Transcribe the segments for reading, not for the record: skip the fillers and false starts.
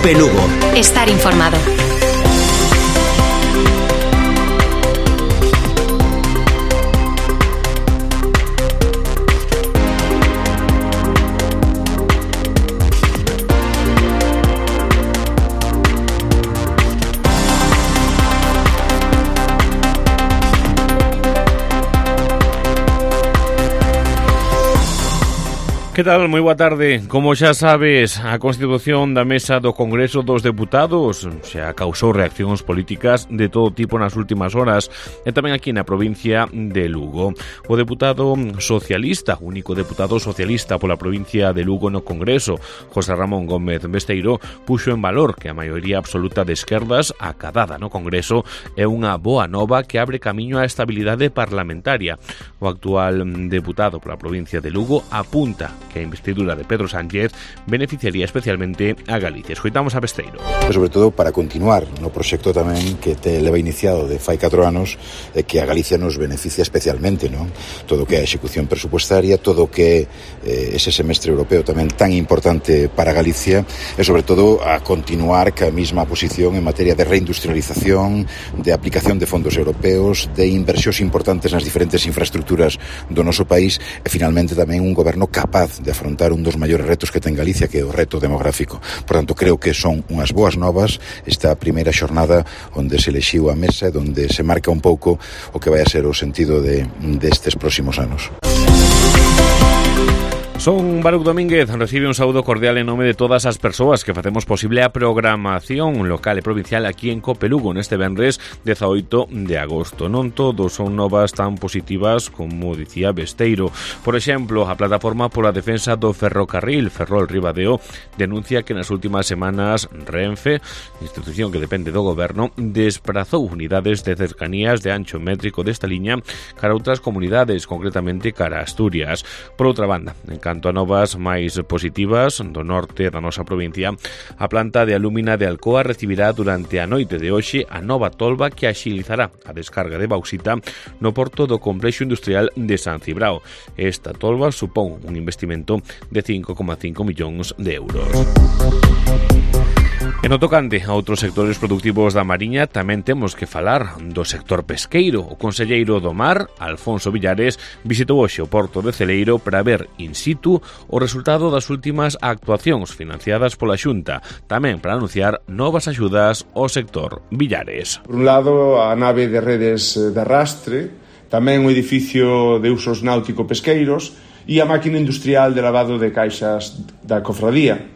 COPE Lugo. Estar informado. Que tal? Moi boa tarde. Como xa sabes, a constitución da Mesa do Congreso dos Deputados xa causou reaccións políticas de todo tipo nas últimas horas e tamén aquí na provincia de Lugo. O deputado socialista, único deputado socialista pola provincia de Lugo no Congreso, José Ramón Gómez Besteiro, puxo en valor que a maioría absoluta de esquerdas acadada no Congreso é unha boa nova que abre camiño á estabilidade parlamentaria. O actual deputado pola provincia de Lugo apunta que a investidura de Pedro Sánchez beneficiaría especialmente a Galicia. Escoitamos a Besteiro. Sobre todo para continuar no proxecto tamén que te leva iniciado de fai 4 anos, que a Galicia nos beneficia especialmente, non? Todo o que é a execución presupuestaria, todo o que é ese semestre europeo tamén tan importante para Galicia e sobre todo a continuar ca mesma posición en materia de reindustrialización, de aplicación de fondos europeos, de inversións importantes nas diferentes infraestructuras do noso país e finalmente tamén un goberno capaz de afrontar un dos maiores retos que ten Galicia, que é o reto demográfico. Por tanto, creo que son unhas boas novas esta primeira xornada onde se elixiu a mesa e onde se marca un pouco o que vai a ser o sentido destes próximos anos. Son Baruch Domínguez, recibe un saúdo cordial en nome de todas as persoas que facemos posible a programación local e provincial aquí en COPE Lugo neste venres 18 de agosto. Non todos son novas tan positivas como dicía Besteiro. Por exemplo, a plataforma pola defensa do ferrocarril Ferrol Ribadeo denuncia que nas últimas semanas Renfe, institución que depende do goberno, desprazou unidades de cercanías de ancho métrico desta liña cara a outras comunidades, concretamente cara a Asturias. Por outra banda, en canto a novas máis positivas do norte da nosa provincia, a planta de alúmina de Alcoa recibirá durante a noite de hoxe a nova tolva que axilizará a descarga de bauxita no porto do complexo industrial de San Cibrao. Esta tolva supón un investimento de 5,5 millóns de euros. E no tocante a outros sectores produtivos da Mariña tamén temos que falar do sector pesqueiro. O conselleiro do Mar, Alfonso Villares, visitou hoxe o porto de Celeiro para ver in situ o resultado das últimas actuacións financiadas pola Xunta, tamén para anunciar novas axudas ao sector. Villares. Por un lado, a nave de redes de arrastre, tamén o edificio de usos náutico-pesqueiros e a máquina industrial de lavado de caixas da cofradía.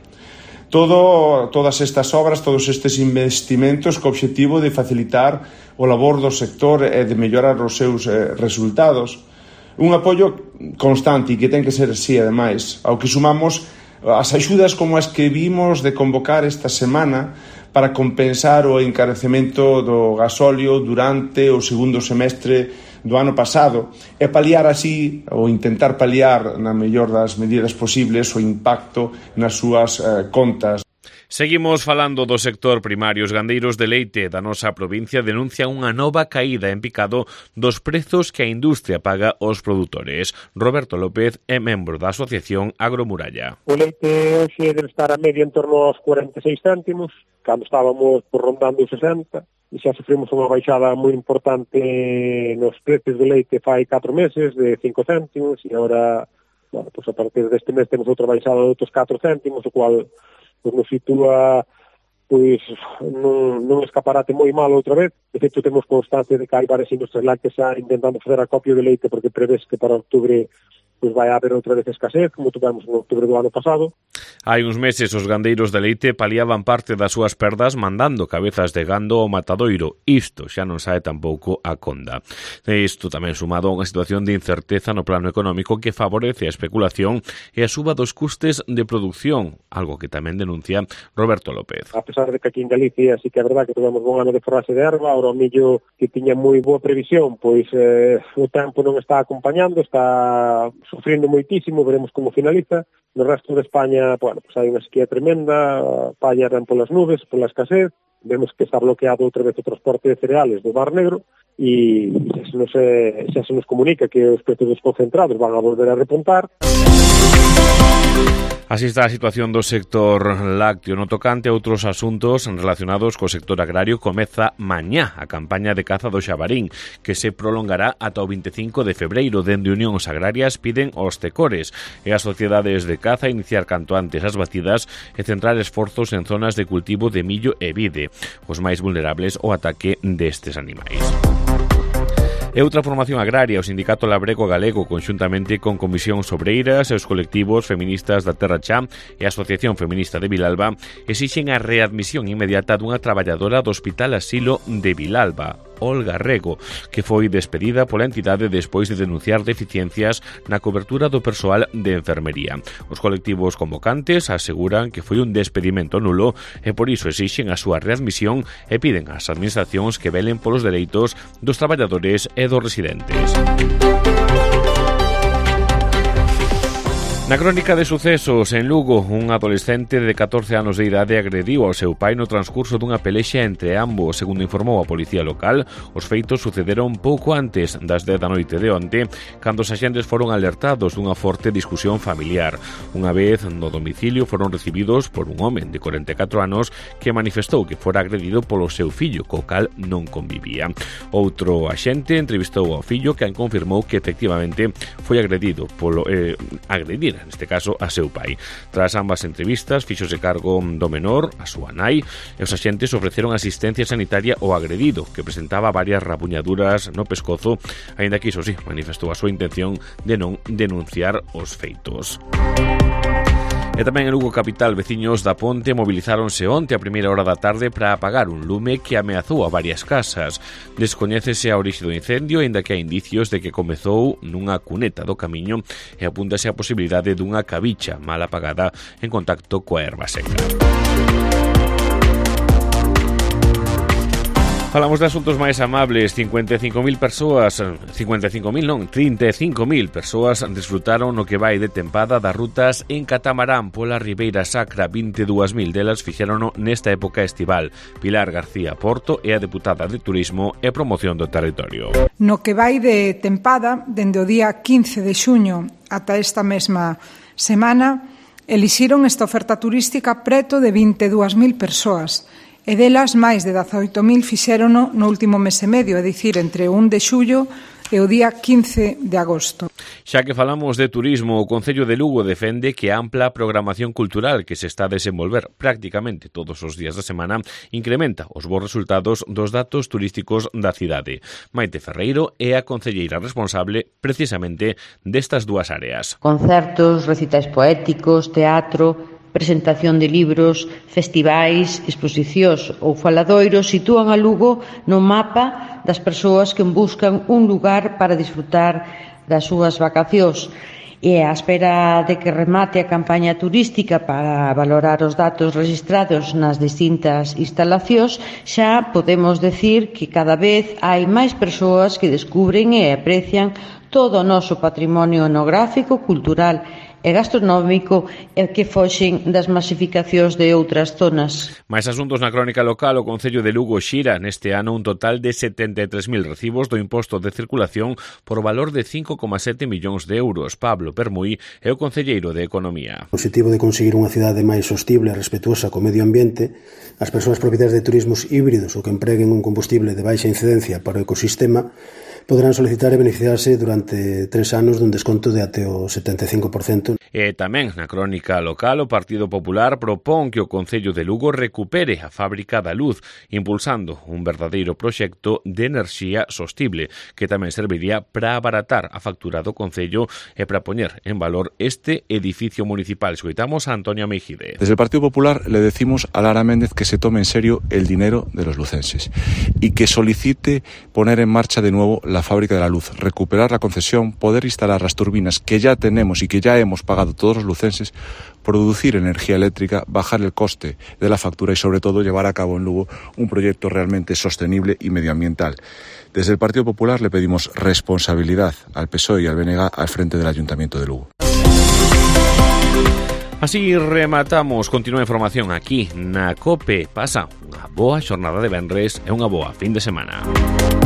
Todas estas obras, todos estes investimentos co obxectivo de facilitar o labor do sector e de mellorar os seus resultados. Un apoio constante e que ten que ser así, ademais, ao que sumamos as axudas como as que vimos de convocar esta semana para compensar o encarecemento do gasóleo durante o segundo semestre do ano pasado e paliar así, ou intentar paliar na mellor das medidas posibles, o impacto nas súas contas. Seguimos falando do sector primario. Os gandeiros de leite da nosa provincia denuncian unha nova caída en picado dos prezos que a industria paga aos produtores. Roberto López é membro da Asociación Agromuralla. O leite hoxe debe estar a media en torno aos 46 céntimos, cando estábamos rondando os 60, e xa sufrimos unha baixada moi importante nos precios de leite fai 4 meses, de 5 céntimos, e agora, bueno, pues a partir deste mes temos outra baixada de outros 4 céntimos, o cual pues nos sitúa pois nun escaparate moi malo outra vez. De feito, temos constancia de que hai varias industrias lácteas intentando facer acopio de leite porque prevés que para octubre pois vai haber outra vez escasez, como tuvemos en outubro do ano pasado. Hai uns meses os gandeiros de leite paliaban parte das súas perdas mandando cabezas de gando ao matadoiro. Isto xa non sae tampouco a conda. Isto tamén sumado a unha situación de incerteza no plano económico que favorece a especulación e a suba dos custes de produción, algo que tamén denuncia Roberto López. A pesar de que aquí en Galicia sí que é verdad que tivemos un ano de forraxe de erva, ahora o millo que tiña moi boa previsión, pois o tempo non está acompañando, está sufrindo moitísimo, veremos como finaliza. No resto de España, bueno, pues hai unha sequía tremenda, palla ran polas nubes, pola escasez, vemos que está bloqueado outra vez o transporte de cereales do Mar Negro e xa se nos comunica que os precios desconcentrados van a volver a repuntar. Así está a situación do sector lácteo. No tocante a outros asuntos relacionados co sector agrario, comeza mañá a campaña de caza do xabarín, que se prolongará ata o 25 de febreiro. Dende Unións Agrarias piden aos tecores e as sociedades de caza iniciar canto antes as batidas e centrar esforzos en zonas de cultivo de millo e vide, os máis vulnerables ao ataque destes animais. E outra formación agraria, o Sindicato Labrego Galego, conxuntamente con Comisións Obreiras e os colectivos feministas da Terra Chá e a Asociación Feminista de Vilalba, exixen a readmisión inmediata dunha traballadora do Hospital Asilo de Vilalba, Olga Rego, que foi despedida pola entidade despois de denunciar deficiencias na cobertura do persoal de enfermería. Os colectivos convocantes aseguran que foi un despedimento nulo e por iso exixen a súa readmisión e piden ás administracións que velen polos dereitos dos traballadores e dos residentes. Na crónica de sucesos, en Lugo, un adolescente de 14 anos de idade agrediu ao seu pai no transcurso dunha pelexa entre ambos. Segundo informou a policía local, os feitos sucederon pouco antes das 10 da noite de onte, cando os axentes foron alertados dunha forte discusión familiar. Unha vez no domicilio foron recibidos por un home de 44 anos que manifestou que fora agredido polo seu fillo, co cal non convivía. Outro axente entrevistou ao fillo, que confirmou que efectivamente foi agredido neste caso a seu pai. Tras ambas entrevistas, fíxose cargo do menor, a súa nai, e os axentes ofreceron asistencia sanitaria ao agredido, que presentaba varias rabuñaduras no pescozo, aínda que iso sí, manifestou a súa intención de non denunciar os feitos. E tamén en Lugo capital, veciños da Ponte mobilizáronse onte a primeira hora da tarde para apagar un lume que ameazou a varias casas. Descoñécese a orixe do incendio, aínda que hai indicios de que comezou nunha cuneta do camiño e apúntase a posibilidade dunha cabicha mal apagada en contacto coa erva seca. Falamos de asuntos máis amables. 35.000 persoas desfrutaron no que vai de tempada das rutas en catamarán pola Ribeira Sacra. 22.000 delas fixérono nesta época estival. Pilar García Porto é a deputada de Turismo e Promoción do Territorio. No que vai de tempada, dende o día 15 de xuño ata esta mesma semana, elixiron esta oferta turística preto de 22.000 persoas. E delas máis de 18.000 fixérono no último mes e medio, é dicir, entre o 1 de xullo e o día 15 de agosto. Xa que falamos de turismo, o Concello de Lugo defende que a ampla programación cultural que se está a desenvolver prácticamente todos os días da semana incrementa os bons resultados dos datos turísticos da cidade. Maite Ferreiro é a concelleira responsable precisamente destas dúas áreas. Concertos, recitais poéticos, teatro, presentación de libros, festivais, exposicións ou faladoiros sitúan a Lugo no mapa das persoas que buscan un lugar para disfrutar das súas vacacións. E á espera de que remate a campaña turística para valorar os datos registrados nas distintas instalacións, xa podemos decir que cada vez hai máis persoas que descubren e aprecian todo o noso patrimonio etnográfico, cultural e gastronómico e que foxen das masificacións de outras zonas. Mais asuntos na crónica local, o Concello de Lugo xira neste ano un total de 73.000 recibos do imposto de circulación por valor de 5,7 millóns de euros. Pablo Permuy é o concelleiro de Economía. O objetivo de conseguir unha cidade máis sostible e respetuosa co medio ambiente, as persoas propietarias de turismos híbridos ou que empreguen un combustible de baixa incidencia para o ecosistema poderán solicitar e beneficiarse durante 3 anos dun desconto de até o 75%. E tamén na crónica local, o Partido Popular propón que o Concello de Lugo recupere a Fábrica da Luz, impulsando un verdadeiro proxecto de enerxía sostible, que tamén serviría para abaratar a factura do Concello e para poñer en valor este edificio municipal. Escoitamos a Antonio Mejide. Desde el Partido Popular le decimos a Lara Méndez que se tome en serio el dinero de los lucenses y que solicite poner en marcha de nuevo la Fábrica de la Luz, recuperar la concesión, poder instalar las turbinas que ya tenemos y que ya hemos pagado todos los lucenses, producir energía eléctrica, bajar el coste de la factura y sobre todo llevar a cabo en Lugo un proyecto realmente sostenible y medioambiental. Desde el Partido Popular le pedimos responsabilidad al PSOE y al BNG al frente del Ayuntamiento de Lugo. Así rematamos. Continúa a información aquí na COPE. Pasa unha boa xornada de venres e unha boa fin de semana.